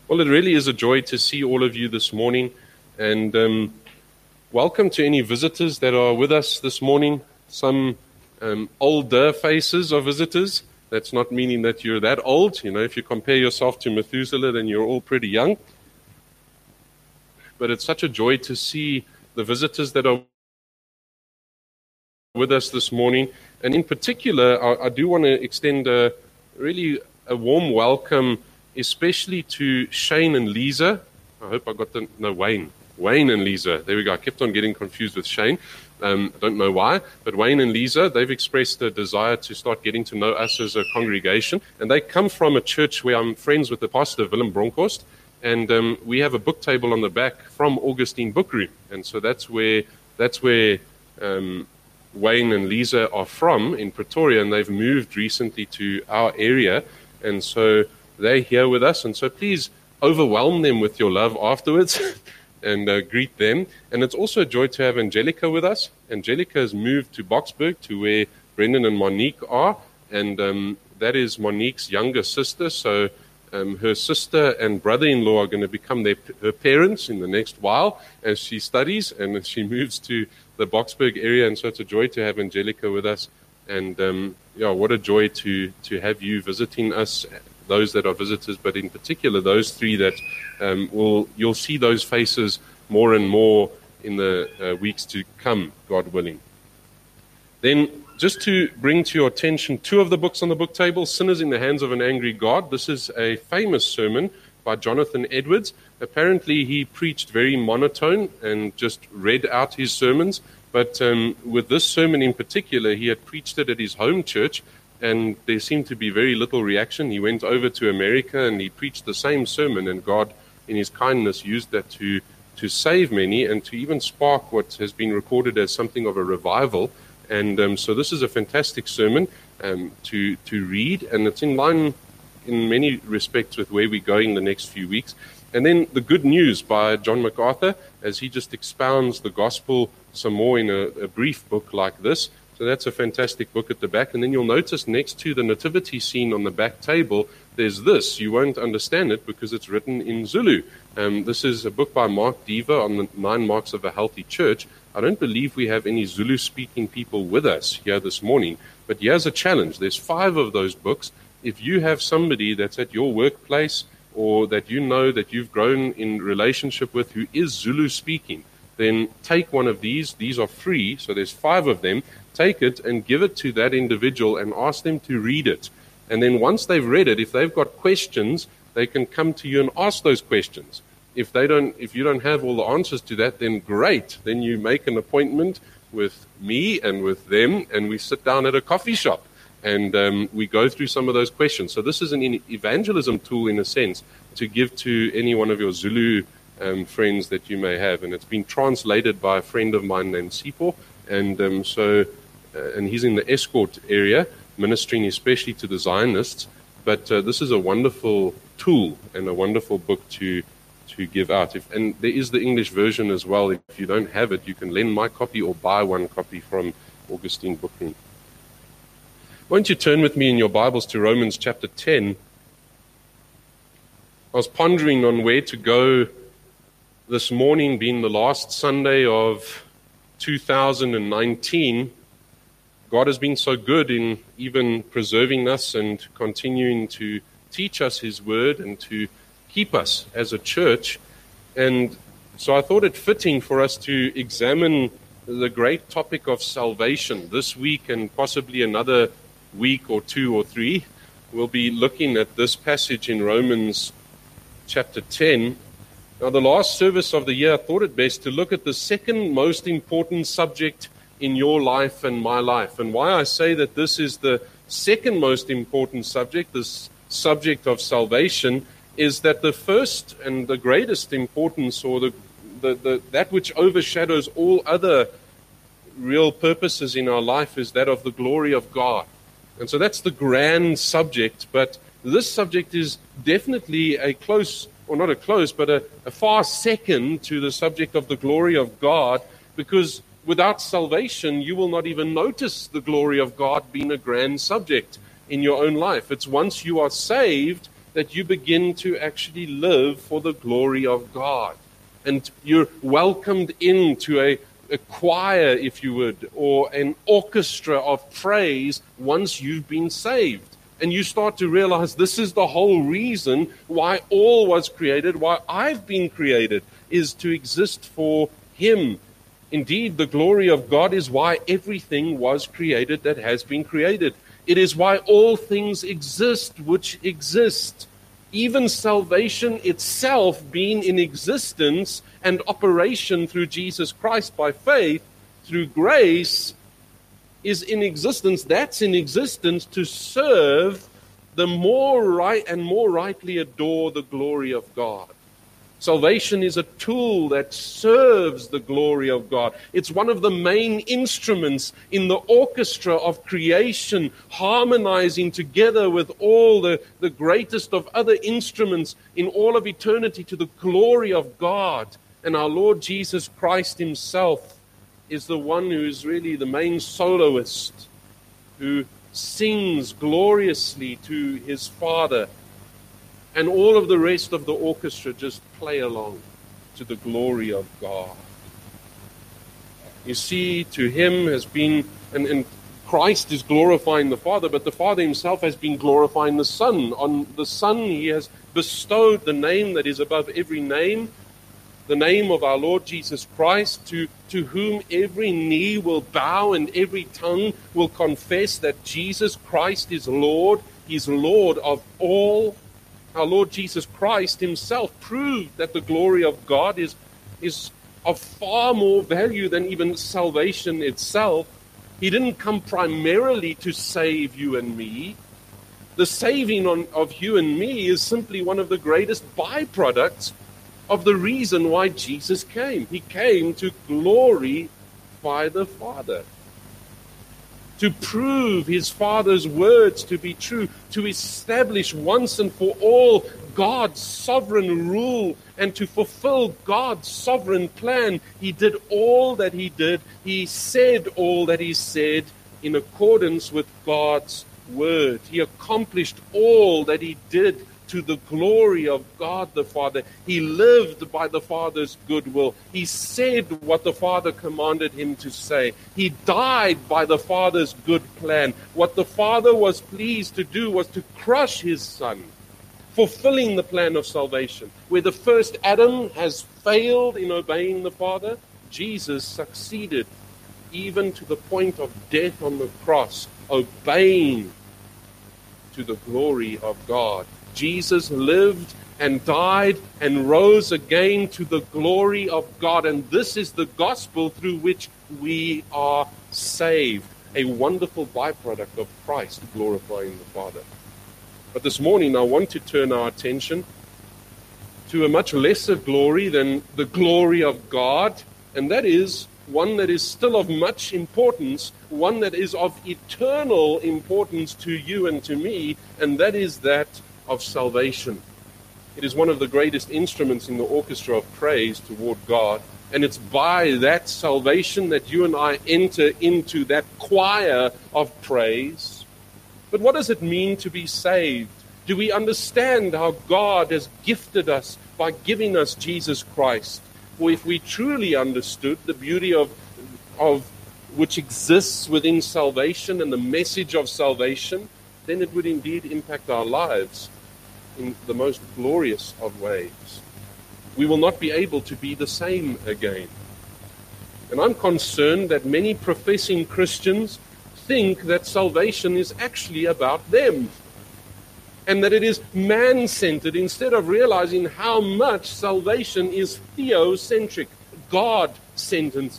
Well, it really is a joy to see all of you this morning, and welcome to any visitors that are with us this morning. Some older faces of visitors. That's not meaning that you're that old. You know, if you compare yourself to Methuselah, then you're all pretty young. But it's such a joy to see the visitors that are with us this morning. And in particular, I do want to extend a warm welcome, especially to Shane and Lisa. I hope I got Wayne. Wayne and Lisa. There we go. I kept on getting confused with Shane. I don't know why. But Wayne and Lisa, they've expressed a desire to start getting to know us as a congregation. And they come from a church where I'm friends with the pastor, Willem Bronkhorst. And we have a book table on the back from Augustine Book Room. And so that's where Wayne and Lisa are from in Pretoria. And they've moved recently to our area. And so they're here with us, and so please overwhelm them with your love afterwards and greet them. And it's also a joy to have Angelica with us. Angelica has moved to Boksburg, to where Brendan and Monique are, and that is Monique's younger sister. So her sister and brother-in-law are going to become her parents in the next while as she studies and as she moves to the Boksburg area. And so it's a joy to have Angelica with us. And what a joy to have you visiting us, those that are visitors, but in particular those three that you'll see those faces more and more in the weeks to come, God willing. Then, just to bring to your attention two of the books on the book table, Sinners in the Hands of an Angry God. This is a famous sermon by Jonathan Edwards. Apparently he preached very monotone and just read out his sermons, but with this sermon in particular, he had preached it at his home church, and there seemed to be very little reaction. He went over to America and he preached the same sermon, and God, in his kindness, used that to save many and to even spark what has been recorded as something of a revival. And so this is a fantastic sermon to read, and it's in line in many respects with where we're going the next few weeks. And then The Good News by John MacArthur, as he just expounds the gospel some more in a brief book like this. So that's a fantastic book at the back. And then you'll notice next to the nativity scene on the back table, there's this. You won't understand it because it's written in Zulu. This is a book by Mark Deaver on the 9 Marks of a Healthy Church. I don't believe we have any Zulu-speaking people with us here this morning, but here's a challenge. There's 5 of those books. If you have somebody that's at your workplace or that you know that you've grown in relationship with who is Zulu-speaking, then take one of these. These are free, so there's 5 of them. Take it and give it to that individual and ask them to read it. And then once they've read it, if they've got questions, they can come to you and ask those questions. If you don't have all the answers to that, then great. Then you make an appointment with me and with them, and we sit down at a coffee shop and we go through some of those questions. So this is an evangelism tool, in a sense, to give to any one of your Zulu friends that you may have. And it's been translated by a friend of mine named Sipho, and and he's in the Escort area, ministering especially to the Zionists. But this is a wonderful tool and a wonderful book to give out. And there is the English version as well. If you don't have it, you can lend my copy or buy one copy from Augustine Book Room. Won't you turn with me in your Bibles to Romans chapter 10? I was pondering on where to go this morning, being the last Sunday of 2019. God has been so good in even preserving us and continuing to teach us His Word and to keep us as a church. And so I thought it fitting for us to examine the great topic of salvation this week, and possibly another week or 2 or 3. We'll be looking at this passage in Romans chapter 10. Now, the last service of the year, I thought it best to look at the second most important subject in your life and my life. And why I say that this is the second most important subject, this subject of salvation, is that the first and the greatest importance, or that which overshadows all other real purposes in our life, is that of the glory of God. And so that's the grand subject, but this subject is definitely a close, or not a close, but a far second to the subject of the glory of God, because without salvation, you will not even notice the glory of God being a grand subject in your own life. It's once you are saved that you begin to actually live for the glory of God. And you're welcomed into a choir, if you would, or an orchestra of praise once you've been saved. And you start to realize this is the whole reason why all was created, why I've been created, is to exist for Him. Indeed, the glory of God is why everything was created that has been created. It is why all things exist which exist. Even salvation itself being in existence and operation through Jesus Christ by faith, through grace, is in existence. That's in existence to serve the more right and more rightly adore the glory of God. Salvation is a tool that serves the glory of God. It's one of the main instruments in the orchestra of creation, harmonizing together with all the greatest of other instruments in all of eternity to the glory of God. And our Lord Jesus Christ Himself is the one who is really the main soloist, who sings gloriously to His Father. And all of the rest of the orchestra just play along to the glory of God. You see, to Him has been, and Christ is glorifying the Father, but the Father Himself has been glorifying the Son. On the Son He has bestowed the name that is above every name, the name of our Lord Jesus Christ, to whom every knee will bow and every tongue will confess that Jesus Christ is Lord. He's Lord of all. Our Lord Jesus Christ Himself proved that the glory of God is of far more value than even salvation itself. He didn't come primarily to save you and me. The saving of you and me is simply one of the greatest byproducts of the reason why Jesus came. He came to glorify the Father, to prove His Father's words to be true, to establish once and for all God's sovereign rule, and to fulfill God's sovereign plan. He did all that He did. He said all that He said in accordance with God's word. He accomplished all that He did to the glory of God the Father. He lived by the Father's goodwill. He said what the Father commanded Him to say. He died by the Father's good plan. What the Father was pleased to do was to crush His Son, fulfilling the plan of salvation. Where the first Adam has failed in obeying the Father, Jesus succeeded, even to the point of death on the cross, obeying to the glory of God. Jesus lived and died and rose again to the glory of God. And this is the gospel through which we are saved. A wonderful byproduct of Christ glorifying the Father. But this morning I want to turn our attention to a much lesser glory than the glory of God. And that is one that is still of much importance, one that is of eternal importance to you and to me, and that is that of salvation. It is one of the greatest instruments in the orchestra of praise toward God, and it's by that salvation that you and I enter into that choir of praise. But what does it mean to be saved? Do we understand how God has gifted us by giving us Jesus Christ? Well, if we truly understood the beauty of which exists within salvation and the message of salvation, then it would indeed impact our lives in the most glorious of ways. We will not be able to be the same again. And I'm concerned that many professing Christians think that salvation is actually about them, and that it is man-centered, instead of realizing how much salvation is theocentric, God-centered,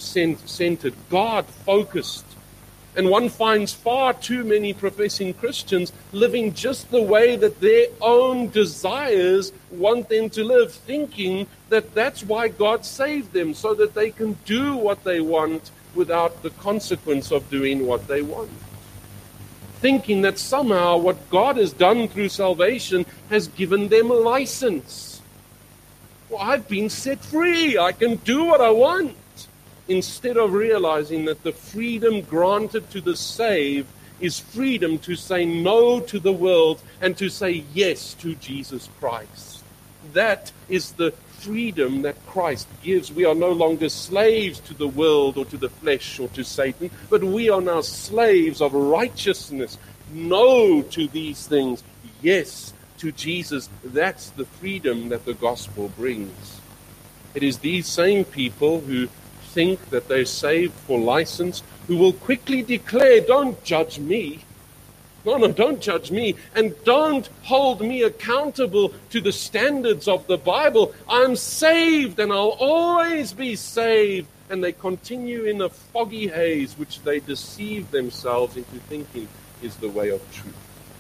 God-focused. And one finds far too many professing Christians living just the way that their own desires want them to live, thinking that that's why God saved them, so that they can do what they want without the consequence of doing what they want. Thinking that somehow what God has done through salvation has given them a license. Well, I've been set free. I can do what I want. Instead of realizing that the freedom granted to the saved is freedom to say no to the world and to say yes to Jesus Christ. That is the freedom that Christ gives. We are no longer slaves to the world or to the flesh or to Satan, but we are now slaves of righteousness. No to these things, yes to Jesus. That's the freedom that the gospel brings. It is these same people who think that they're saved for license who will quickly declare, don't judge me. No, don't judge me, and don't hold me accountable to the standards of the Bible. I'm saved, and I'll always be saved. And they continue in a foggy haze, which they deceive themselves into thinking is the way of truth.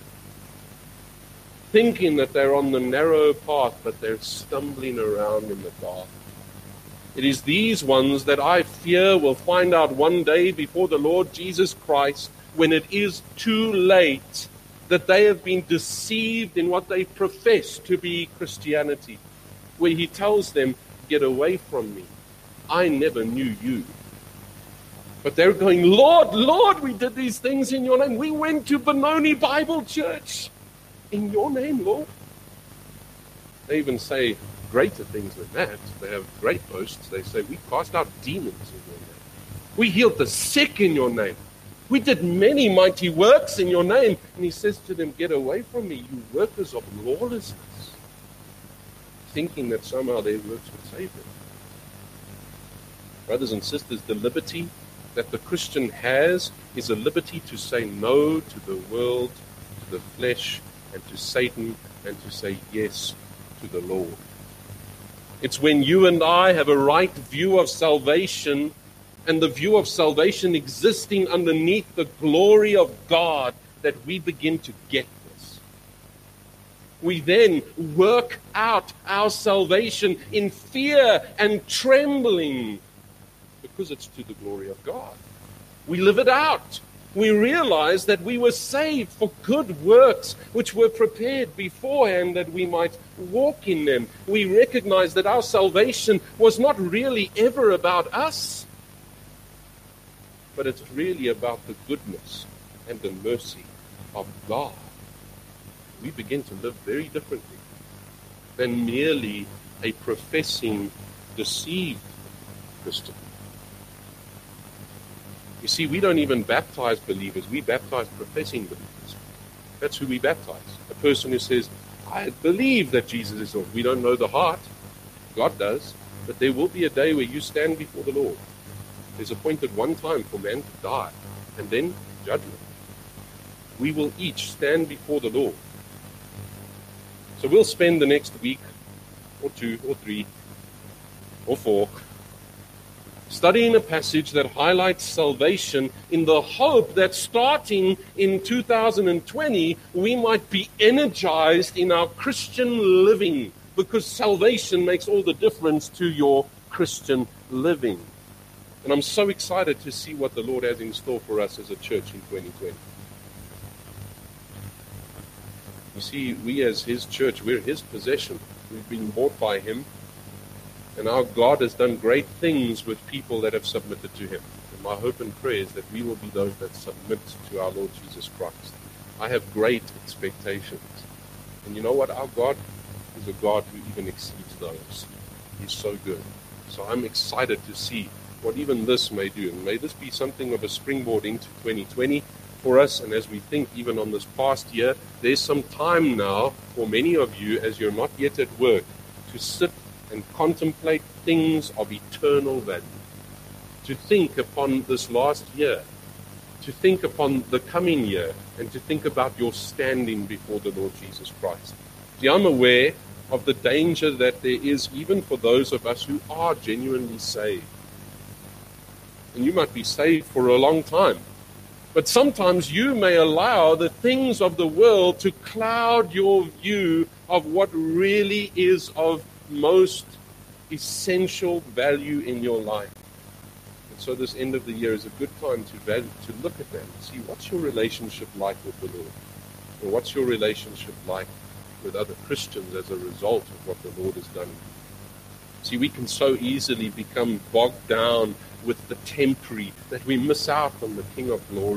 Thinking that they're on the narrow path, but they're stumbling around in the dark. It is these ones that I fear will find out one day before the Lord Jesus Christ, when it is too late, that they have been deceived in what they profess to be Christianity, where he tells them, get away from me. I never knew you. But they're going, Lord, Lord, we did these things in your name. We went to Benoni Bible Church in your name, Lord. They even say greater things than that. They have great boasts. They say, we cast out demons in your name. We healed the sick in your name. We did many mighty works in your name. And he says to them, get away from me, you workers of lawlessness. Thinking that somehow their works would save them. Brothers and sisters, the liberty that the Christian has is a liberty to say no to the world, to the flesh, and to Satan, and to say yes to the Lord. It's when you and I have a right view of salvation, and the view of salvation existing underneath the glory of God, that we begin to get this. We then work out our salvation in fear and trembling, because it's to the glory of God. We live it out. We realize that we were saved for good works which were prepared beforehand that we might walk in them. We recognize that our salvation was not really ever about us, but it's really about the goodness and the mercy of God. We begin to live very differently than merely a professing, deceived Christian. You see, we don't even baptize believers. We baptize professing believers. That's who we baptize. A person who says, I believe that Jesus is Lord. We don't know the heart. God does. But there will be a day where you stand before the Lord. There's appointed one time for man to die, and then judgment. We will each stand before the Lord. So we'll spend the next week, or 2, or 3, or 4, studying a passage that highlights salvation in the hope that starting in 2020, we might be energized in our Christian living, because salvation makes all the difference to your Christian living. And I'm so excited to see what the Lord has in store for us as a church in 2020. You see, we as His church, we're His possession. We've been bought by Him. And our God has done great things with people that have submitted to Him. And my hope and prayer is that we will be those that submit to our Lord Jesus Christ. I have great expectations. And you know what? Our God is a God who even exceeds those. He's so good. So I'm excited to see what even this may do. And may this be something of a springboard into 2020 for us. And as we think even on this past year, there's some time now for many of you, as you're not yet at work, to sit and contemplate things of eternal value. To think upon this last year, to think upon the coming year, and to think about your standing before the Lord Jesus Christ. See, I'm aware of the danger that there is even for those of us who are genuinely saved. And you might be saved for a long time. But sometimes you may allow the things of the world to cloud your view of what really is of most essential value in your life. And so this end of the year is a good time to look at that and see what's your relationship like with the Lord, or what's your relationship like with other Christians as a result of what the Lord has done. See, we can so easily become bogged down with the temporary that we miss out on the King of Glory.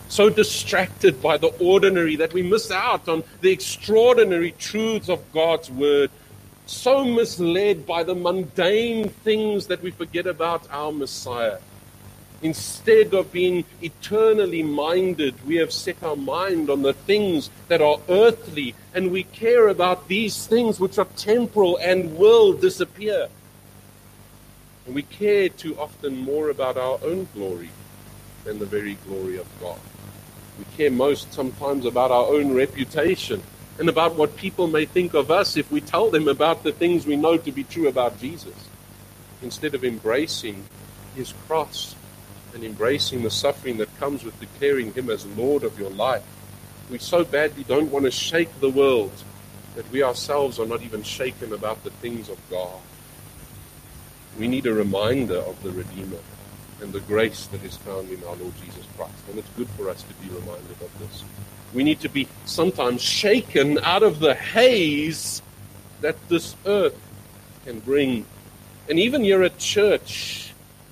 so distracted by the ordinary that we miss out on the extraordinary truths of God's word, so misled by the mundane things that we forget about our Messiah. Instead of being eternally minded, we have set our mind on the things that are earthly, and we care about these things which are temporal and will disappear. And we care too often more about our own glory than the very glory of God. We care most sometimes about our own reputation and about what people may think of us if we tell them about the things we know to be true about Jesus, instead of embracing his cross and embracing the suffering that comes with declaring him as Lord of your life. We so badly don't want to shake the world that we ourselves are not even shaken about the things of God. We need a reminder of the Redeemer and the grace that is found in our Lord Jesus Christ. And it's good for us to be reminded of this. We need to be sometimes shaken out of the haze that this earth can bring. And even here at church,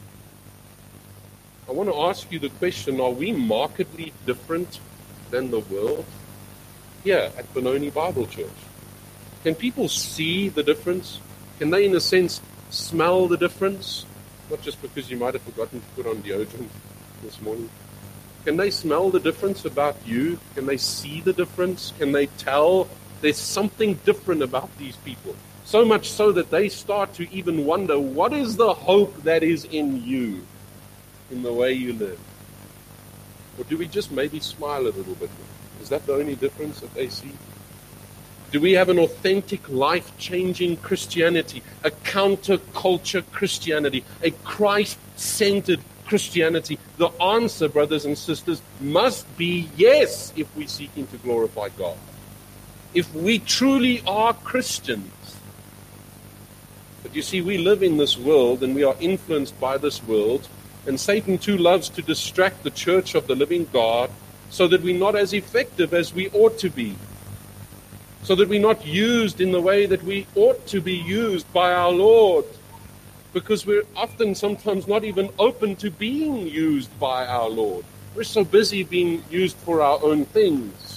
I want to ask you the question, are we markedly different than the world here at Benoni Bible Church? Can people see the difference? Can they, in a sense, smell the difference? Not just because you might have forgotten to put on deodorant this morning. Can they smell the difference about you? Can they see the difference? Can they tell there's something different about these people? So much so that they start to even wonder, what is the hope that is in you, in the way you live? Or do we just maybe smile a little bit? Is that the only difference that they see? Do we have an authentic, life-changing Christianity, a counter-culture Christianity, a Christ-centered Christianity? The answer, brothers and sisters, must be yes if we're seeking to glorify God. If we truly are Christians. But you see, we live in this world and we are influenced by this world, and Satan too loves to distract the church of the living God so that we're not as effective as we ought to be. So that we're not used in the way that we ought to be used by our Lord. Because we're often sometimes not even open to being used by our Lord. We're so busy being used for our own things.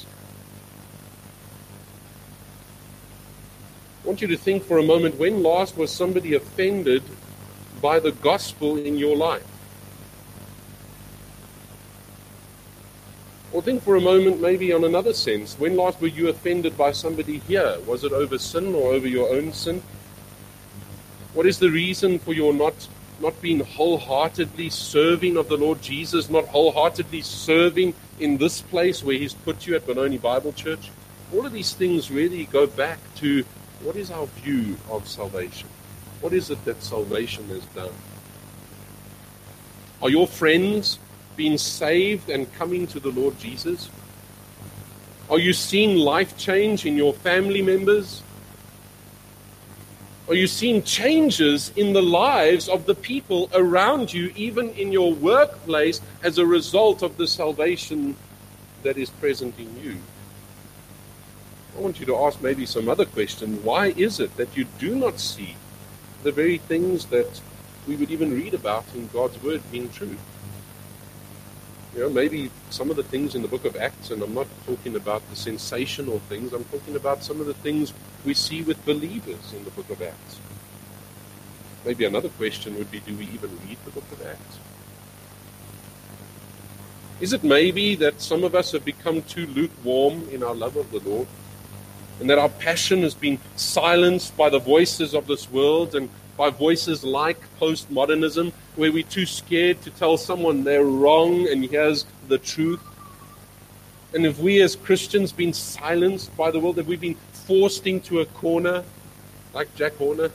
I want you to think for a moment, when last was somebody offended by the gospel in your life? Or think for a moment maybe on another sense. When last were you offended by somebody here? Was it over sin or over your own sin? What is the reason for your not being wholeheartedly serving of the Lord Jesus, not wholeheartedly serving in this place where he's put you at Benoni Bible Church? All of these things really go back to what is our view of salvation? What is it that salvation has done? Are your friends being saved and coming to the Lord Jesus? Are you seeing life change in your family members? Are you seeing changes in the lives of the people around you, even in your workplace, as a result of the salvation that is present in you? I want you to ask maybe some other question. Why is it that you do not see the very things that we would even read about in God's Word being true? You know, maybe some of the things in the book of Acts, and I'm not talking about the sensational things, I'm talking about some of the things we see with believers in the book of Acts. Maybe another question would be, do we even read the book of Acts? Is it maybe that some of us have become too lukewarm in our love of the Lord, and that our passion has been silenced by the voices of this world and by voices like postmodernism, where we're too scared to tell someone they're wrong and here's the truth? And if we as Christians been silenced by the world, have we been forced into a corner like Jack Horner?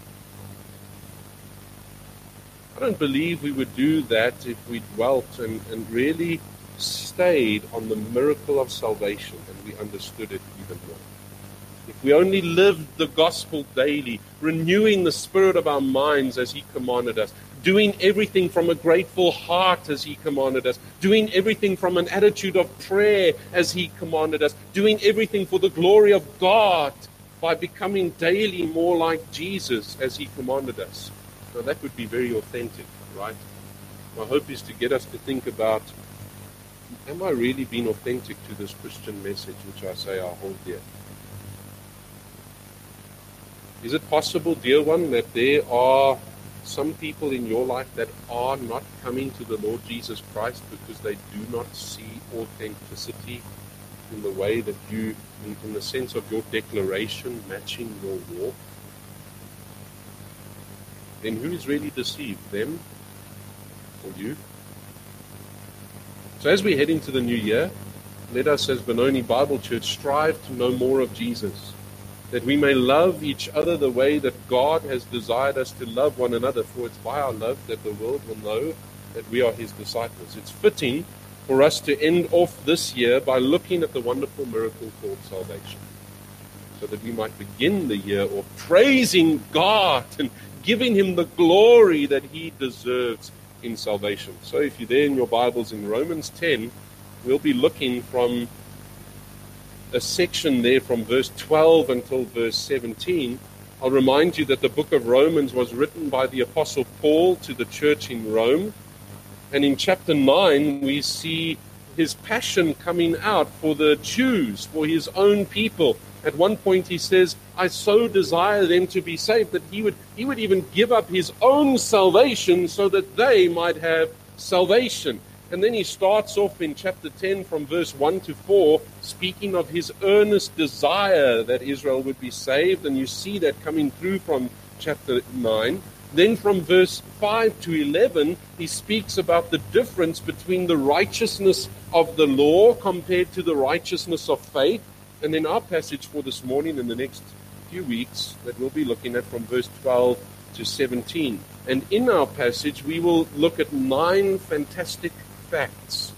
I don't believe we would do that if we dwelt and really stayed on the miracle of salvation and we understood it even more. If we only lived the gospel daily, renewing the spirit of our minds as he commanded us, doing everything from a grateful heart as he commanded us, doing everything from an attitude of prayer as he commanded us, doing everything for the glory of God by becoming daily more like Jesus as he commanded us. Now that would be very authentic, right? My hope is to get us to think about am I really being authentic to this Christian message which I say I hold dear? Is it possible, dear one, that there are some people in your life that are not coming to the Lord Jesus Christ because they do not see authenticity in the way that you, in the sense of your declaration matching your walk? Then who is really deceived, them or you? So as we head into the new year, let us as Benoni Bible Church strive to know more of Jesus, that we may love each other the way that God has desired us to love one another, for it's by our love that the world will know that we are his disciples. It's fitting for us to end off this year by looking at the wonderful miracle called salvation, so that we might begin the year of praising God and giving him the glory that he deserves in salvation. So if you're there in your Bibles in Romans 10, we'll be looking from a section there from verse 12 until verse 17. I'll remind you that the book of Romans was written by the Apostle Paul to the church in Rome. And in chapter 9, we see his passion coming out for the Jews, for his own people. At one point he says, I so desire them to be saved that he would even give up his own salvation so that they might have salvation. And then he starts off in chapter 10 from verse 1 to 4, speaking of his earnest desire that Israel would be saved. And you see that coming through from chapter 9. Then from verse 5 to 11, he speaks about the difference between the righteousness of the law compared to the righteousness of faith. And then our passage for this morning in the next few weeks that we'll be looking at from verse 12 to 17. And in our passage, we will look at 9 fantastic facts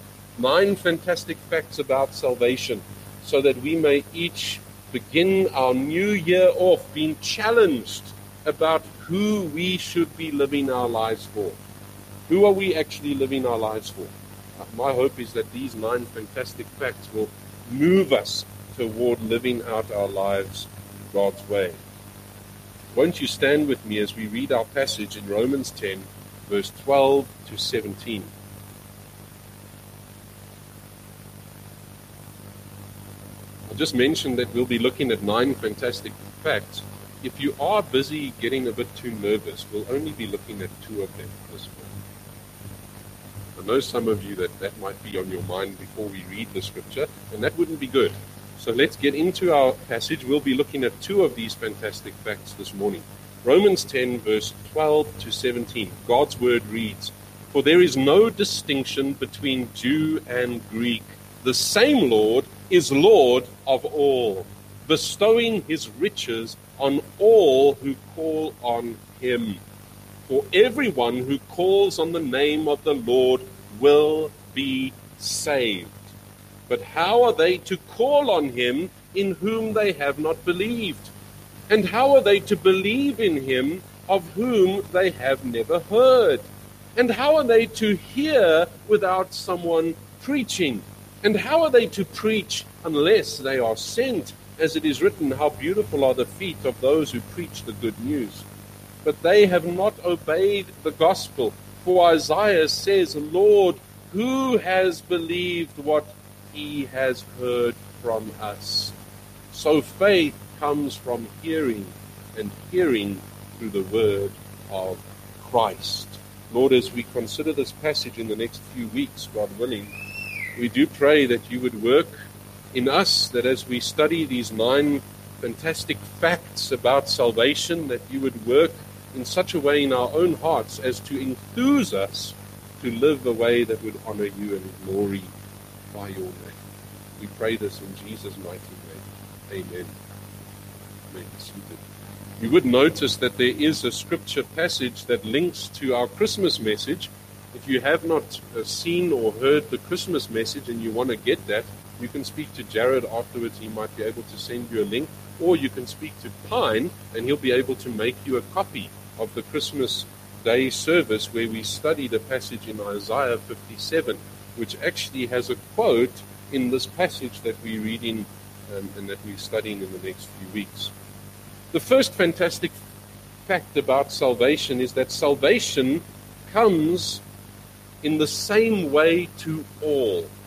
about salvation, so that we may each begin our new year off being challenged about who we should be living our lives for. Who are we actually living our lives for? My hope is that these 9 fantastic facts will move us toward living out our lives God's way. Won't you stand with me as we read our passage in Romans 10, verse 12 to 17. I just mentioned that we'll be looking at 9 fantastic facts. If you are busy getting a bit too nervous, we'll only be looking at 2 of them this morning. I know some of you that might be on your mind before we read the scripture, and that wouldn't be good. So let's get into our passage. We'll be looking at 2 of these fantastic facts this morning. Romans 10, verse 12 to 17. God's word reads, For there is no distinction between Jew and Greek. The same Lord is Lord of all, bestowing his riches on all who call on him. For everyone who calls on the name of the Lord will be saved. But how are they to call on him in whom they have not believed? And how are they to believe in him of whom they have never heard? And how are they to hear without someone preaching? And how are they to preach unless they are sent? As it is written, how beautiful are the feet of those who preach the good news. But they have not obeyed the gospel. For Isaiah says, Lord, who has believed what he has heard from us? So faith comes from hearing, and hearing through the word of Christ. Lord, as we consider this passage in the next few weeks, God willing, we do pray that you would work in us, that as we study these 9 fantastic facts about salvation, that you would work in such a way in our own hearts as to enthuse us to live a way that would honor you and glory by your name. We pray this in Jesus' mighty name. Amen. You may be seated. You would notice that there is a scripture passage that links to our Christmas message. If you have not seen or heard the Christmas message and you want to get that, you can speak to Jared afterwards. He might be able to send you a link. Or you can speak to Pine and he'll be able to make you a copy of the Christmas Day service where we studied a passage in Isaiah 57, which actually has a quote in this passage that we're reading and that we're studying in the next few weeks. The first fantastic fact about salvation is that salvation comes in the same way to all.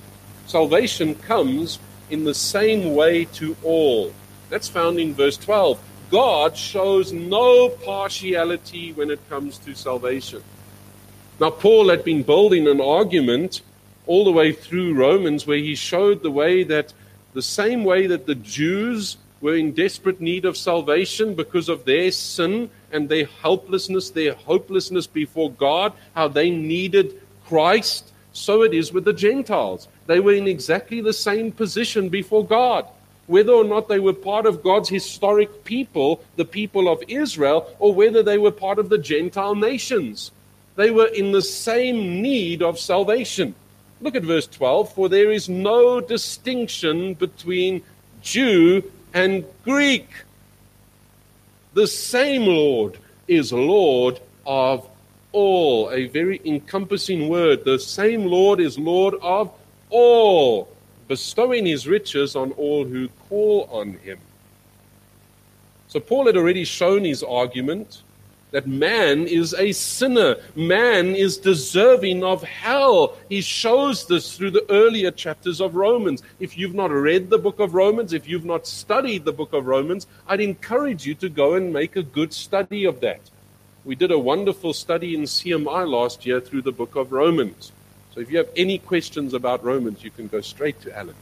Salvation comes in the same way to all. That's found in verse 12. God shows no partiality when it comes to salvation. Now, Paul had been building an argument all the way through Romans where he showed the same way that the Jews were in desperate need of salvation because of their sin and their helplessness, their hopelessness before God, how they needed Christ, so it is with the Gentiles. They were in exactly the same position before God. Whether or not they were part of God's historic people, the people of Israel, or whether they were part of the Gentile nations. They were in the same need of salvation. Look at verse 12. For there is no distinction between Jew and Greek. The same Lord is Lord of all. A very encompassing word. The same Lord is Lord of all, bestowing his riches on all who call on him. So Paul had already shown his argument that man is a sinner. Man is deserving of hell. He shows this through the earlier chapters of Romans. If you've not read the book of Romans, if you've not studied the book of Romans, I'd encourage you to go and make a good study of that. We did a wonderful study in CMI last year through the book of Romans. So if you have any questions about Romans, you can go straight to Alan.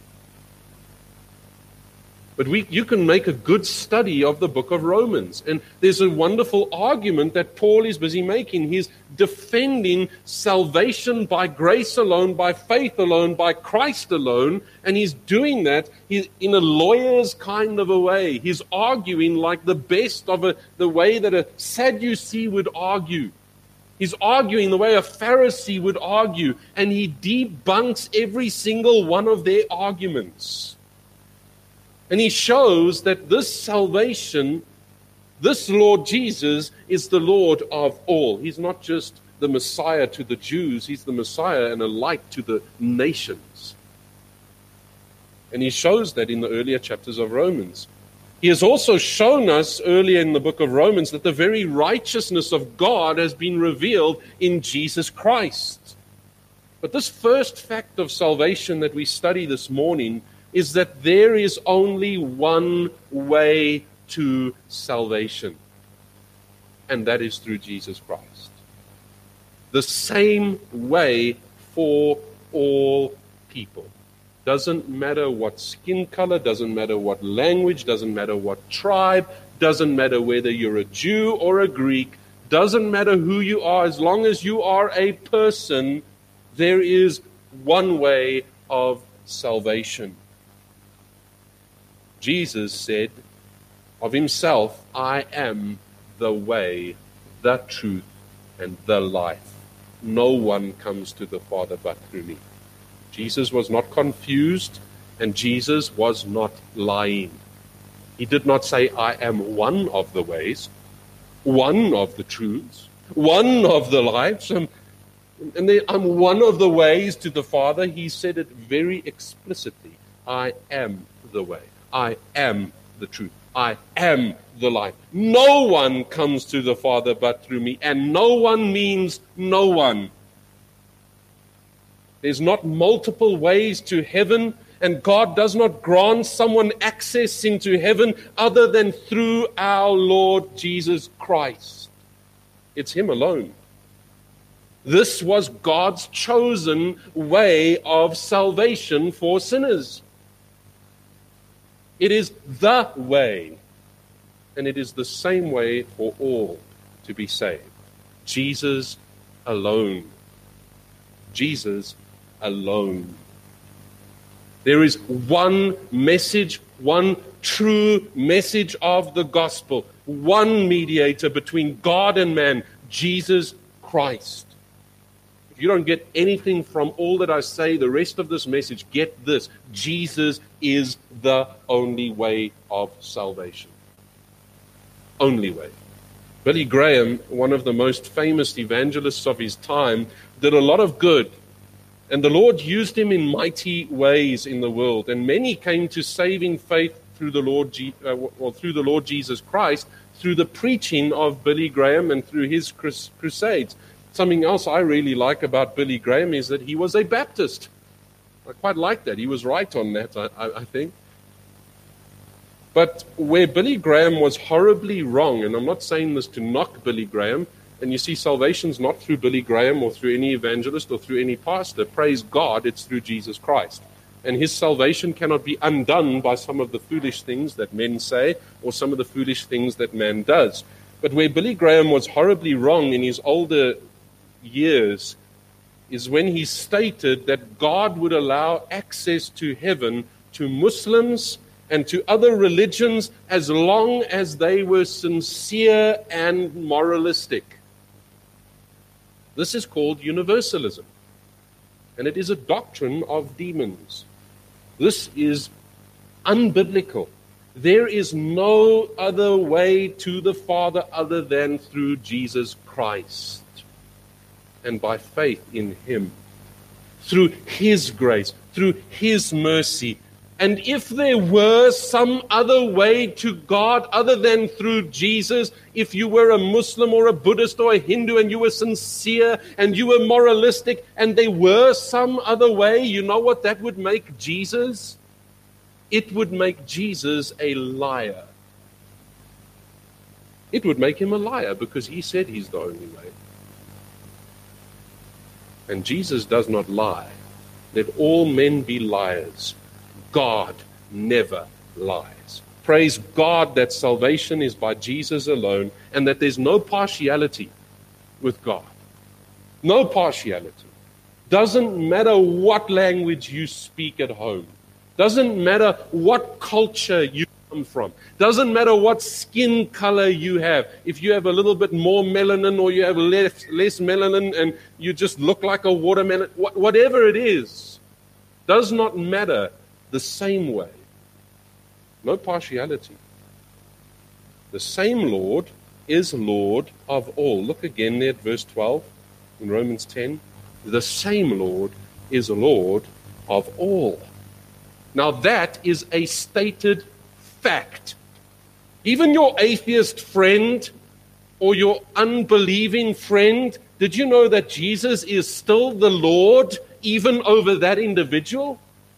But you can make a good study of the book of Romans. And there's a wonderful argument that Paul is busy making. He's defending salvation by grace alone, by faith alone, by Christ alone. And he's doing that in a lawyer's kind of a way. He's arguing like the best of the way that a Sadducee would argue. He's arguing the way a Pharisee would argue, and he debunks every single one of their arguments. And he shows that this salvation, this Lord Jesus, is the Lord of all. He's not just the Messiah to the Jews, he's the Messiah and a light to the nations. And he shows that in the earlier chapters of Romans. He has also shown us earlier in the book of Romans that the very righteousness of God has been revealed in Jesus Christ. But this first fact of salvation that we study this morning is that there is only one way to salvation, and that is through Jesus Christ. The same way for all people. Doesn't matter what skin color, doesn't matter what language, doesn't matter what tribe, doesn't matter whether you're a Jew or a Greek, doesn't matter who you are, as long as you are a person, there is one way of salvation. Jesus said of himself, I am the way, the truth, and the life. No one comes to the Father but through me. Jesus was not confused, and Jesus was not lying. He did not say, I am one of the ways, one of the truths, one of the lives, and I'm one of the ways to the Father. He said it very explicitly. I am the way. I am the truth. I am the life. No one comes to the Father but through me, and no one means no one. There's not multiple ways to heaven, and God does not grant someone access into heaven other than through our Lord Jesus Christ. It's Him alone. This was God's chosen way of salvation for sinners. It is the way, and it is the same way for all to be saved. Jesus alone. Jesus alone. There is one message, one true message of the gospel, one mediator between God and man, Jesus Christ. If you don't get anything from all that I say, the rest of this message, get this. Jesus is the only way of salvation. Only way. Billy Graham, one of the most famous evangelists of his time, did a lot of good. And the Lord used him in mighty ways in the world. And many came to saving faith through the Lord Jesus Christ, through the preaching of Billy Graham and through his crusades. Something else I really like about Billy Graham is that he was a Baptist. I quite like that. He was right on that, I think. But where Billy Graham was horribly wrong, and I'm not saying this to knock Billy Graham, and you see, salvation's not through Billy Graham or through any evangelist or through any pastor. Praise God, it's through Jesus Christ. And his salvation cannot be undone by some of the foolish things that men say or some of the foolish things that man does. But where Billy Graham was horribly wrong in his older years is when he stated that God would allow access to heaven to Muslims and to other religions as long as they were sincere and moralistic. This is called universalism, and it is a doctrine of demons. This is unbiblical. There is no other way to the Father other than through Jesus Christ and by faith in Him, through His grace, through His mercy. And if there were some other way to God other than through Jesus, if you were a Muslim or a Buddhist or a Hindu and you were sincere and you were moralistic and there were some other way, you know what that would make Jesus? It would make Jesus a liar. It would make him a liar because he said he's the only way. And Jesus does not lie. Let all men be liars. God never lies. Praise God that salvation is by Jesus alone and that there's no partiality with God. No partiality. Doesn't matter what language you speak at home. Doesn't matter what culture you come from. Doesn't matter what skin color you have. If you have a little bit more melanin or you have less melanin and you just look like a watermelon, whatever it is, does not matter. The same way. No partiality. The same Lord is Lord of all. Look again there at verse 12 in Romans 10. The same Lord is Lord of all. Now that is a stated fact. Even your atheist friend or your unbelieving friend, did you know that Jesus is still the Lord even over that individual?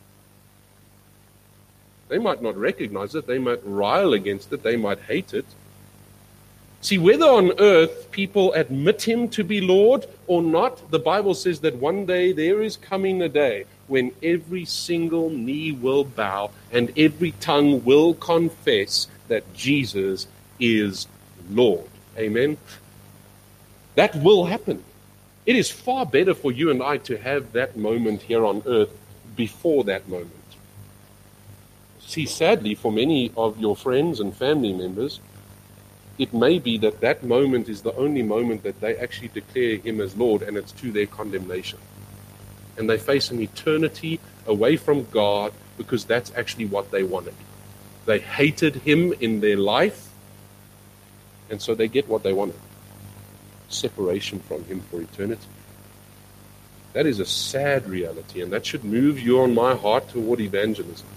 They might not recognize it. They might rile against it. They might hate it. See, whether on earth people admit him to be Lord or not, the Bible says that one day there is coming a day when every single knee will bow and every tongue will confess that Jesus is Lord. Amen? That will happen. It is far better for you and I to have that moment here on earth before that moment. See, sadly, for many of your friends and family members, it may be that that moment is the only moment that they actually declare him as Lord, and it's to their condemnation. And they face an eternity away from God because that's actually what they wanted. They hated him in their life, and so they get what they wanted. Separation from him for eternity. That is a sad reality, and that should move you on my heart toward evangelism.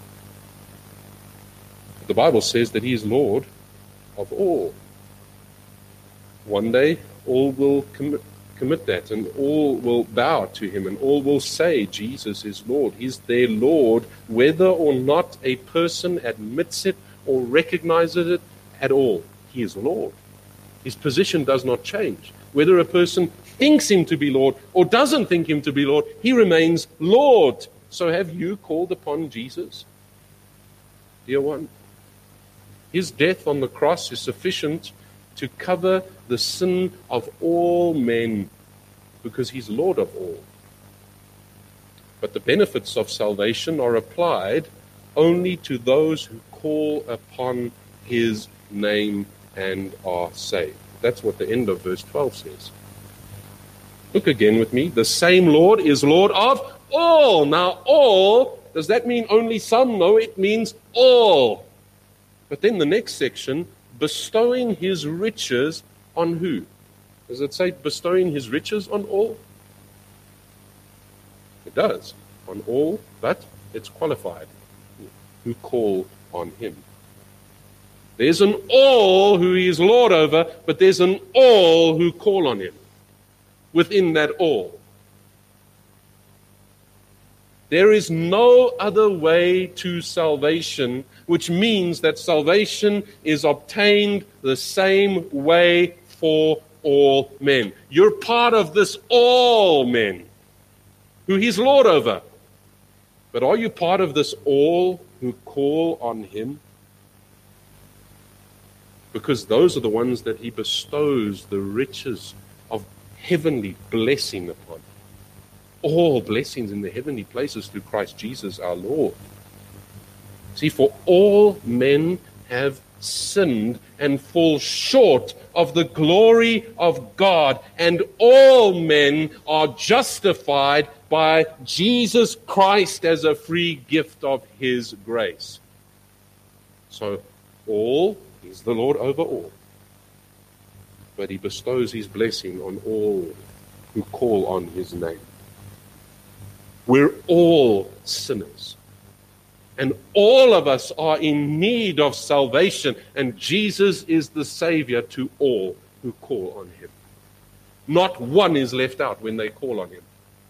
The Bible says that he is Lord of all. One day, all will commit that, and all will bow to him, and all will say Jesus is Lord. He's their Lord, whether or not a person admits it or recognizes it at all. He is Lord. His position does not change. Whether a person thinks him to be Lord or doesn't think him to be Lord, he remains Lord. So have you called upon Jesus? Dear one, his death on the cross is sufficient to cover the sin of all men because he's Lord of all. But the benefits of salvation are applied only to those who call upon his name and are saved. That's what the end of verse 12 says. Look again with me. The same Lord is Lord of all. Now, all, does that mean only some? No, it means all. But then the next section, bestowing his riches on who? Does it say bestowing his riches on all? It does, on all, but it's qualified. Who call on him. There's an all who he is Lord over, but there's an all who call on him. Within that all. There is no other way to salvation, which means that salvation is obtained the same way for all men. You're part of this all men, who He's Lord over. But are you part of this all who call on Him? Because those are the ones that He bestows the riches of heavenly blessing upon. All blessings in the heavenly places through Christ Jesus our Lord. See, for all men have sinned and fall short of the glory of God, and all men are justified by Jesus Christ as a free gift of His grace. So, all is the Lord over all. But He bestows His blessing on all who call on His name. We're all sinners. And all of us are in need of salvation. And Jesus is the Savior to all who call on Him. Not one is left out when they call on Him.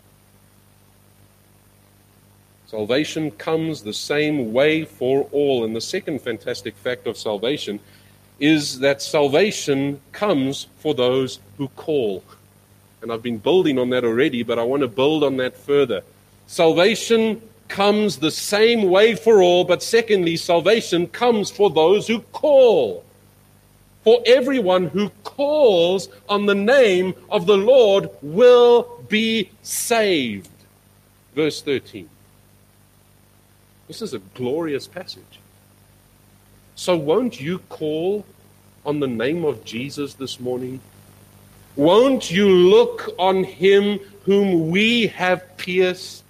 Salvation comes the same way for all. And the second fantastic fact of salvation is that salvation comes for those who call. And I've been building on that already, but I want to build on that further. Salvation comes the same way for all, but secondly, salvation comes for those who call. For everyone who calls on the name of the Lord will be saved. Verse 13. This is a glorious passage. So won't you call on the name of Jesus this morning? Won't you look on Him whom we have pierced?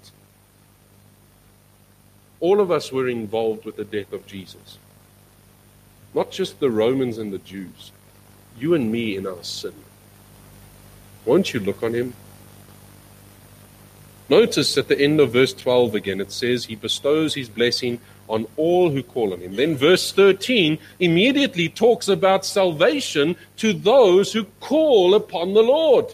All of us were involved with the death of Jesus. Not just the Romans and the Jews. You and me in our sin. Won't you look on Him? Notice at the end of verse 12 again, it says He bestows His blessing on all who call on Him. Then verse 13 immediately talks about salvation to those who call upon the Lord.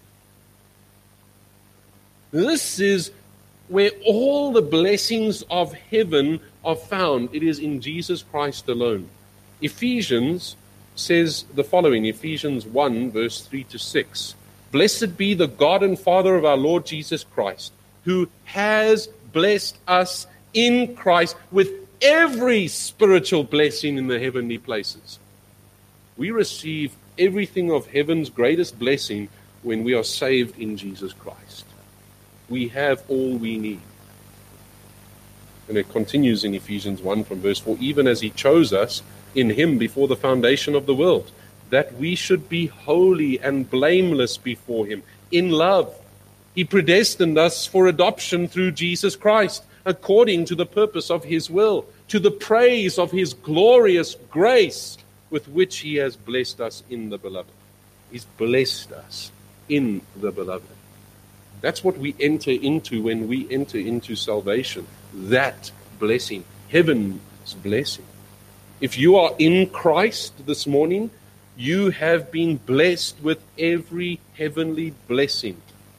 This is where all the blessings of heaven are found. It is in Jesus Christ alone. Ephesians says the following, Ephesians 1, verse 3 to 6. Blessed be the God and Father of our Lord Jesus Christ, who has blessed us in Christ with every spiritual blessing in the heavenly places. We receive everything of heaven's greatest blessing when we are saved in Jesus Christ. We have all we need. And it continues in Ephesians 1 from verse 4, even as He chose us in Him before the foundation of the world, that we should be holy and blameless before Him in love. He predestined us for adoption through Jesus Christ, according to the purpose of His will, to the praise of His glorious grace with which He has blessed us in the Beloved. He's blessed us in the Beloved. That's what we enter into when we enter into salvation. That blessing, heaven's blessing. If you are in Christ this morning, you have been blessed with every heavenly blessing.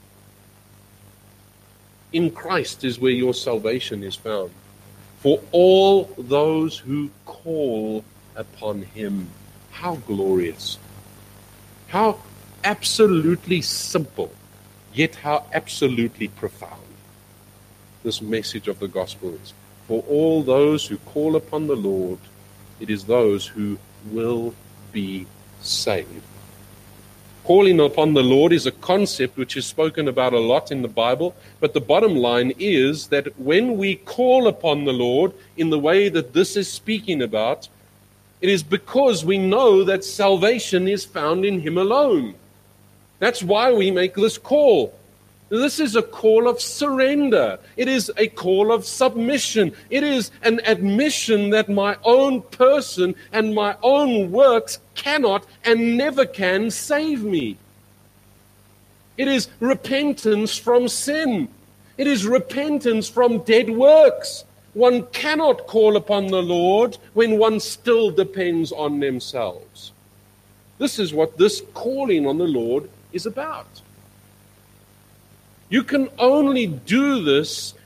In Christ is where your salvation is found. For all those who call upon Him. How glorious. How absolutely simple, yet how absolutely profound this message of the gospel is. For all those who call upon the Lord, it is those who will be saved. Calling upon the Lord is a concept which is spoken about a lot in the Bible, but the bottom line is that when we call upon the Lord in the way that this is speaking about, it is because we know that salvation is found in Him alone. That's why we make this call. This is a call of surrender. It is a call of submission. It is an admission that my own person and my own works cannot and never can save me. It is repentance from sin. It is repentance from dead works. One cannot call upon the Lord when one still depends on themselves. This is what this calling on the Lord is about. You can only do this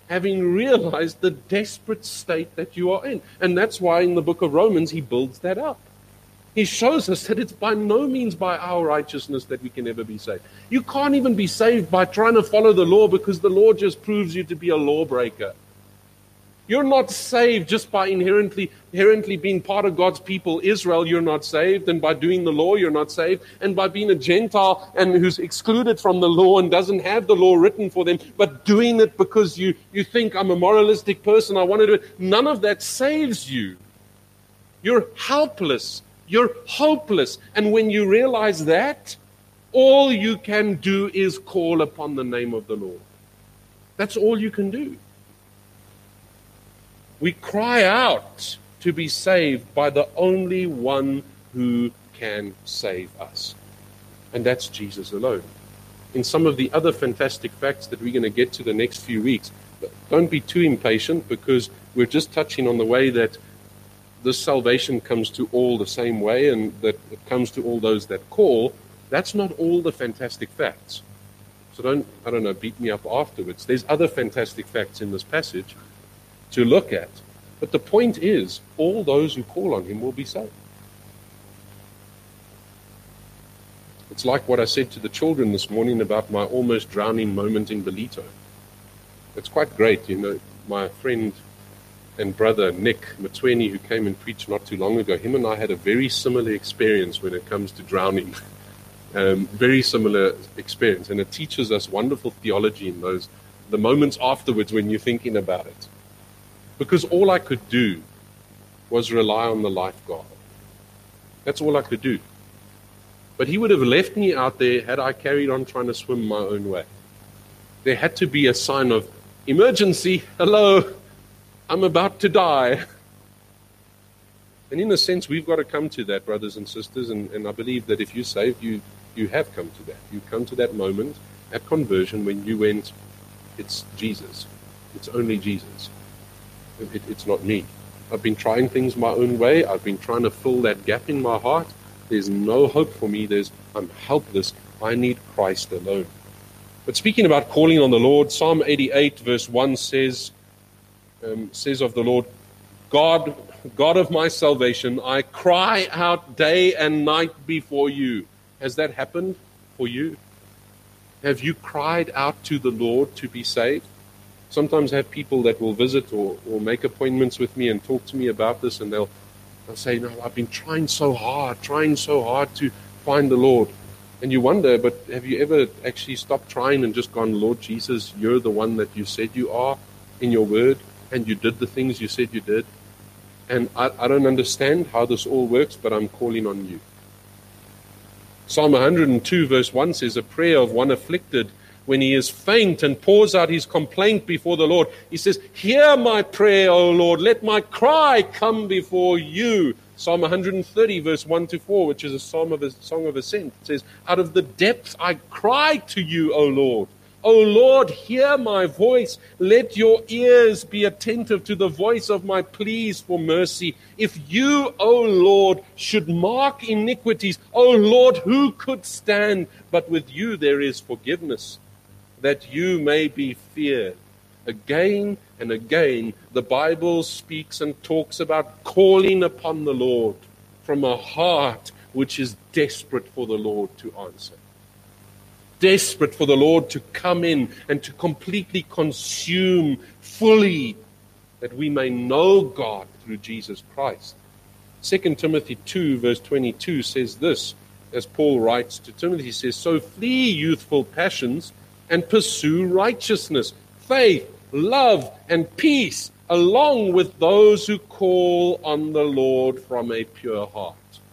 having realized the desperate state that you are in. And that's why in the book of Romans, he builds that up. He shows us that it's by no means by our righteousness that we can ever be saved. You can't even be saved by trying to follow the law, because the law just proves you to be a lawbreaker. You're not saved just by inherently being part of God's people. Israel, you're not saved. And by doing the law, you're not saved. And by being a Gentile and who's excluded from the law and doesn't have the law written for them, but doing it because you think, I'm a moralistic person, I want to do it. None of that saves you. You're helpless. You're hopeless. And when you realize that, all you can do is call upon the name of the Lord. That's all you can do. We cry out to be saved by the only one who can save us. And that's Jesus alone. In some of the other fantastic facts that we're going to get to the next few weeks, don't be too impatient, because we're just touching on the way that this salvation comes to all the same way, and that it comes to all those that call. That's not all the fantastic facts. So don't beat me up afterwards. There's other fantastic facts in this passage to look at. But the point is, all those who call on him will be saved. It's like what I said to the children this morning about my almost drowning moment in Belito. It's quite great, my friend and brother Nick Matweni, who came and preached not too long ago, him and I had a very similar experience when it comes to drowning. Very similar experience. And it teaches us wonderful theology in the moments afterwards when you're thinking about it. Because all I could do was rely on the lifeguard. That's all I could do. But he would have left me out there had I carried on trying to swim my own way. There had to be a sign of emergency. Hello, I'm about to die. And in a sense, we've got to come to that, brothers and sisters. And I believe that if you're saved, you have come to that. You've come to that moment at conversion when you went, it's Jesus. It's only Jesus. It's not me. I've been trying things my own way. I've been trying to fill that gap in my heart. There's no hope for me. I'm helpless. I need Christ alone. But speaking about calling on the Lord, Psalm 88 verse 1 says of the Lord, God of my salvation, I cry out day and night before you. Has that happened for you? Have you cried out to the Lord to be saved? Sometimes I have people that will visit or make appointments with me and talk to me about this, and they'll say, no, I've been trying so hard to find the Lord. And you wonder, but have you ever actually stopped trying and just gone, Lord Jesus, you're the one that you said you are in your word, and you did the things you said you did. And I don't understand how this all works, but I'm calling on you. Psalm 102 verse 1 says, a prayer of one afflicted when he is faint and pours out his complaint before the Lord. He says, hear my prayer, O Lord, let my cry come before you. Psalm 130 verse 1 to 4, which is a song of ascent. It says, out of the depths I cry to you, O Lord. O Lord, hear my voice. Let your ears be attentive to the voice of my pleas for mercy. If you, O Lord, should mark iniquities, O Lord, who could stand? But with you there is forgiveness, that you may be feared. Again and again, the Bible speaks and talks about calling upon the Lord from a heart which is desperate for the Lord to answer. Desperate for the Lord to come in and to completely consume fully, that we may know God through Jesus Christ. 2 Timothy 2 verse 22 says this, as Paul writes to Timothy, he says, so flee youthful passions and pursue righteousness, faith, love, and peace, along with those who call on the Lord from a pure heart.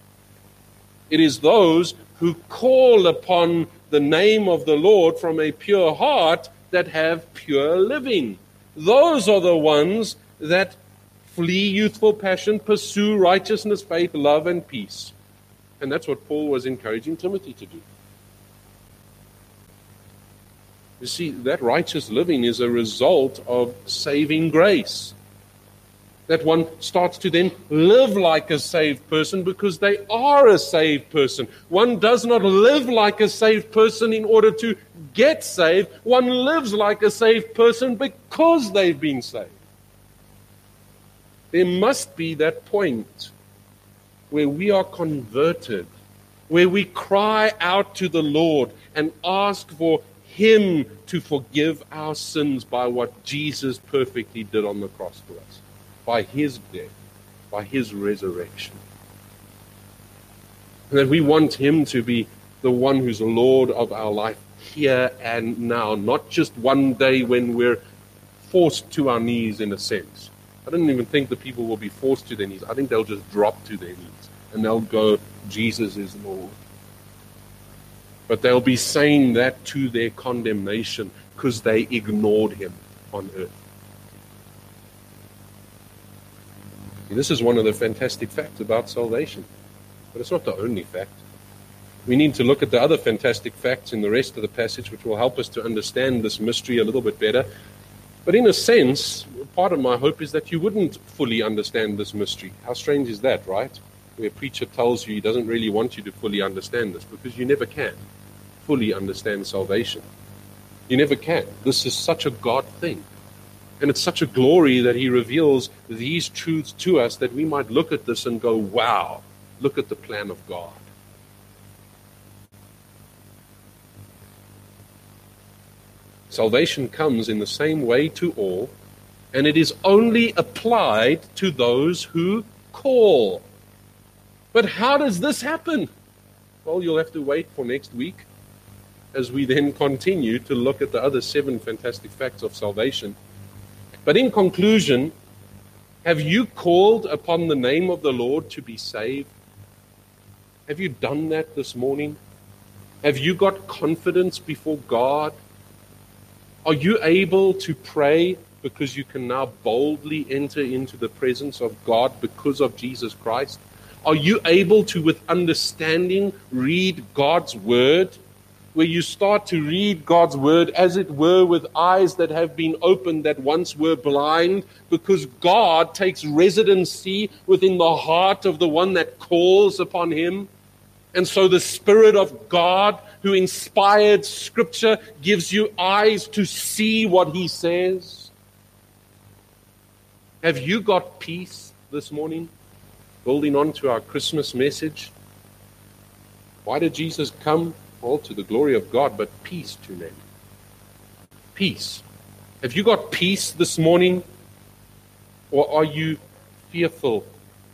It is those who call upon the name of the Lord from a pure heart that have pure living. Those are the ones that flee youthful passion, pursue righteousness, faith, love, and peace. And that's what Paul was encouraging Timothy to do. You see, that righteous living is a result of saving grace. That one starts to then live like a saved person because they are a saved person. One does not live like a saved person in order to get saved. One lives like a saved person because they've been saved. There must be that point where we are converted, where we cry out to the Lord and ask for Him to forgive our sins by what Jesus perfectly did on the cross for us, by His death, by His resurrection. And that we want Him to be the one who's Lord of our life here and now, not just one day when we're forced to our knees in a sense. I don't even think the people will be forced to their knees. I think they'll just drop to their knees and they'll go, Jesus is Lord. But they'll be saying that to their condemnation because they ignored Him on earth. And this is one of the fantastic facts about salvation. But it's not the only fact. We need to look at the other fantastic facts in the rest of the passage, which will help us to understand this mystery a little bit better. But in a sense, part of my hope is that you wouldn't fully understand this mystery. How strange is that, right? Where a preacher tells you he doesn't really want you to fully understand this, because you never can fully understand salvation. You never can. This is such a God thing. And it's such a glory that He reveals these truths to us that we might look at this and go, wow, look at the plan of God. Salvation comes in the same way to all, and it is only applied to those who call. But how does this happen? Well, you'll have to wait for next week as we then continue to look at the other 7 fantastic facts of salvation. But in conclusion, have you called upon the name of the Lord to be saved? Have you done that this morning? Have you got confidence before God? Are you able to pray because you can now boldly enter into the presence of God because of Jesus Christ? Are you able to, with understanding, read God's Word, where you start to read God's Word, as it were, with eyes that have been opened that once were blind, because God takes residency within the heart of the one that calls upon Him? And so the Spirit of God, who inspired Scripture, gives you eyes to see what He says. Have you got peace this morning? Building on to our Christmas message. Why did Jesus come? Well, to the glory of God, but peace to men. Peace. Have you got peace this morning? Or are you fearful?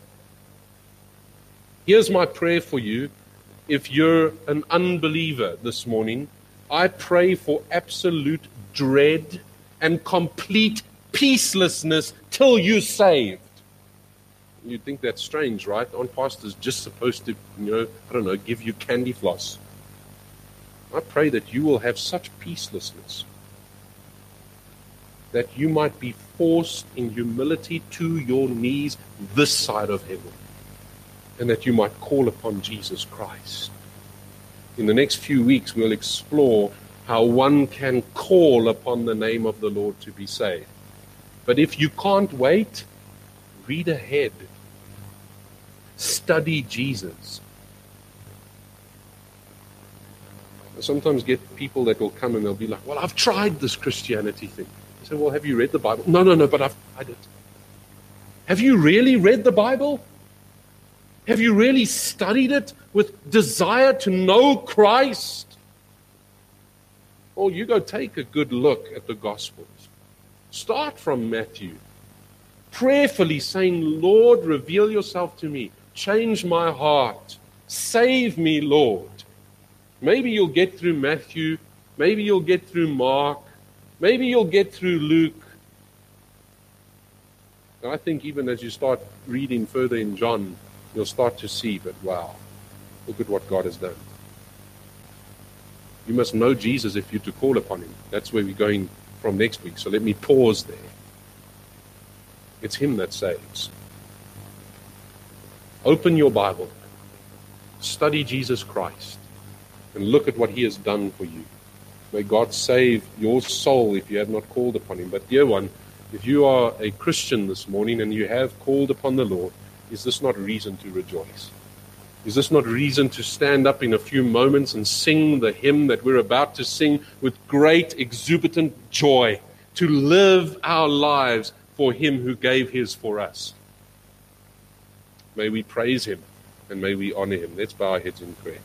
Here's my prayer for you. If you're an unbeliever this morning, I pray for absolute dread and complete peacelessness till you're saved. You'd think that's strange, right? Aren't pastors just supposed to, give you candy floss? I pray that you will have such peacelessness that you might be forced in humility to your knees this side of heaven, and that you might call upon Jesus Christ. In the next few weeks, we'll explore how one can call upon the name of the Lord to be saved. But if you can't wait, read ahead. Study Jesus. I sometimes get people that will come and they'll be like, well, I've tried this Christianity thing. I say, well, have you read the Bible? No, but I've tried it. Have you really read the Bible? Have you really studied it with desire to know Christ? Well, you go take a good look at the Gospels. Start from Matthew. Prayerfully saying, Lord, reveal yourself to me. Change my heart. Save me, Lord. Maybe you'll get through Matthew. Maybe you'll get through Mark. Maybe you'll get through Luke. And I think even as you start reading further in John, you'll start to see, but wow, look at what God has done. You must know Jesus if you're to call upon Him. That's where we're going from next week. So let me pause there. It's Him that saves. Open your Bible. Study Jesus Christ. And look at what He has done for you. May God save your soul if you have not called upon Him. But dear one, if you are a Christian this morning and you have called upon the Lord, is this not reason to rejoice? Is this not reason to stand up in a few moments and sing the hymn that we're about to sing with great exuberant joy, to live our lives for Him who gave His for us? May we praise Him and may we honor Him. Let's bow our heads in prayer.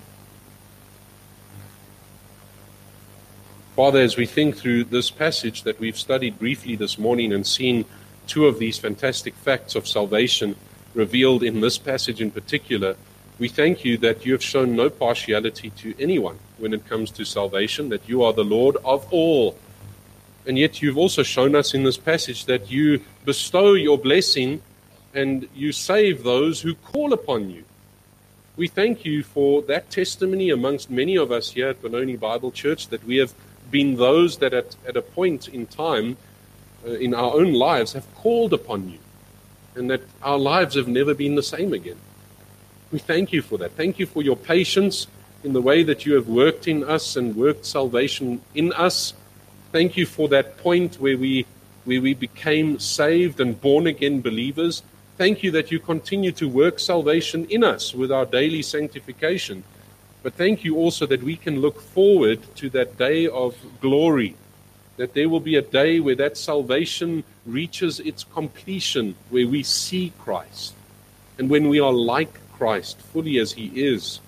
Father, as we think through this passage that we've studied briefly this morning and seen two of these fantastic facts of salvation revealed in this passage in particular, we thank you that you have shown no partiality to anyone when it comes to salvation, that you are the Lord of all. And yet you've also shown us in this passage that you bestow your blessing and you save those who call upon you. We thank you for that testimony amongst many of us here at Benoni Bible Church, that we have been those that at a point in time in our own lives have called upon you, and that our lives have never been the same again. We thank you for that. Thank you for your patience in the way that you have worked in us and worked salvation in us. Thank you for that point where we became saved and born again believers. Thank you that you continue to work salvation in us with our daily sanctification. But thank you also that we can look forward to that day of glory, that there will be a day where that salvation reaches its completion, where we see Christ, and when we are like Christ, fully as He is.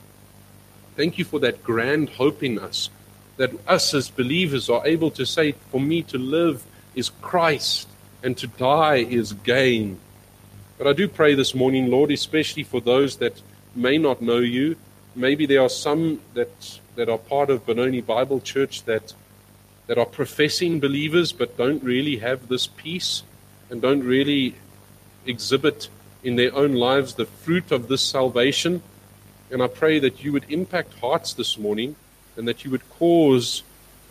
Thank you for that grand hope in us, that us as believers are able to say, for me to live is Christ, and to die is gain. But I do pray this morning, Lord, especially for those that may not know you. Maybe there are some that are part of Benoni Bible Church that are professing believers but don't really have this peace and don't really exhibit in their own lives the fruit of this salvation. And I pray that you would impact hearts this morning and that you would cause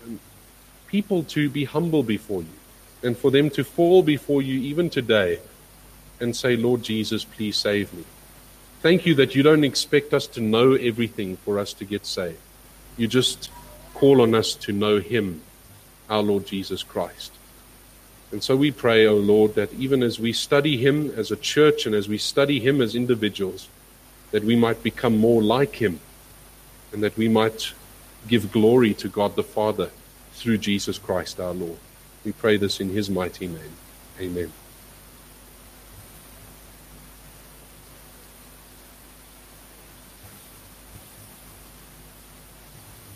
people to be humble before you and for them to fall before you even today and say, Lord Jesus, please save me. Thank you that you don't expect us to know everything for us to get saved. You just call on us to know Him, our Lord Jesus Christ. And so we pray, O Lord, that even as we study Him as a church and as we study Him as individuals, that we might become more like Him and that we might give glory to God the Father through Jesus Christ our Lord. We pray this in His mighty name. Amen.